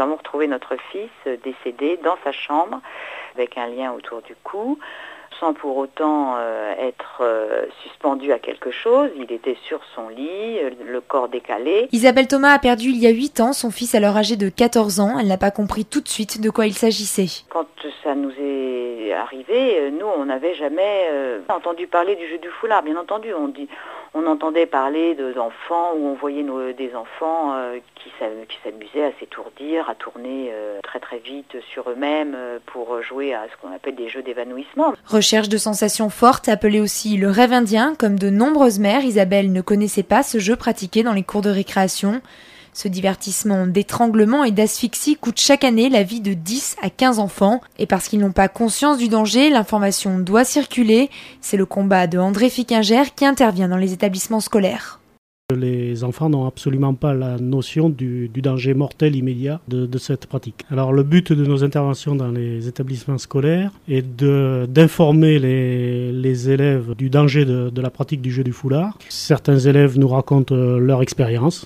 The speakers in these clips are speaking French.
avons retrouvé notre fils décédé dans sa chambre avec un lien autour du cou, sans pour autant être suspendu à quelque chose. Il était sur son lit, le corps décalé. Isabelle Thomas a perdu il y a 8 ans son fils alors âgé de 14 ans. Elle n'a pas compris tout de suite de quoi il s'agissait. Quand ça nous est arrivé, nous, on n'avait jamais entendu parler du jeu du foulard. Bien entendu, on entendait parler d'enfants où on voyait des enfants qui s'amusaient à s'étourdir, à tourner très très vite sur eux-mêmes pour jouer à ce qu'on appelle des jeux d'évanouissement. Recherche de sensations fortes, appelée aussi le rêve indien. Comme de nombreuses mères, Isabelle ne connaissait pas ce jeu pratiqué dans les cours de récréation. Ce divertissement d'étranglement et d'asphyxie coûte chaque année la vie de 10 à 15 enfants. Et parce qu'ils n'ont pas conscience du danger, l'information doit circuler. C'est le combat de André Fickinger qui intervient dans les établissements scolaires. Les enfants n'ont absolument pas la notion du danger mortel immédiat de cette pratique. Alors le but de nos interventions dans les établissements scolaires est d'informer les élèves du danger de la pratique du jeu du foulard. Certains élèves nous racontent leur expérience,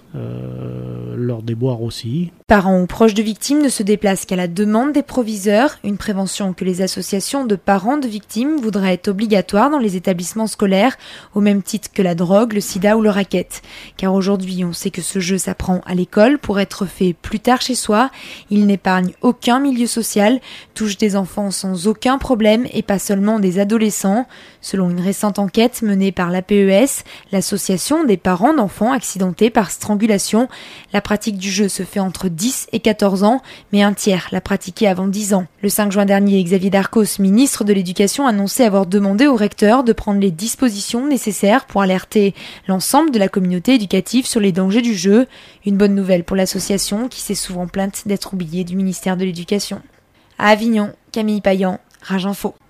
leurs déboires aussi. Parents ou proches de victimes ne se déplacent qu'à la demande des proviseurs, une prévention que les associations de parents de victimes voudraient être obligatoire dans les établissements scolaires, au même titre que la drogue, le sida ou le racket. Car aujourd'hui, on sait que ce jeu s'apprend à l'école pour être fait plus tard chez soi. Il n'épargne aucun milieu social, touche des enfants sans aucun problème et pas seulement des adolescents. Selon une récente enquête menée par l'APES, l'association des parents d'enfants accidentés par strangulation, la pratique du jeu se fait entre 10 et 14 ans, mais un tiers l'a pratiqué avant 10 ans. Le 5 juin dernier, Xavier Darcos, ministre de l'Éducation, annonçait avoir demandé au recteur de prendre les dispositions nécessaires pour alerter l'ensemble de la communauté éducative sur les dangers du jeu. Une bonne nouvelle pour l'association qui s'est souvent plainte d'être oubliée du ministère de l'Éducation. À Avignon, Camille Payan, Rage Info.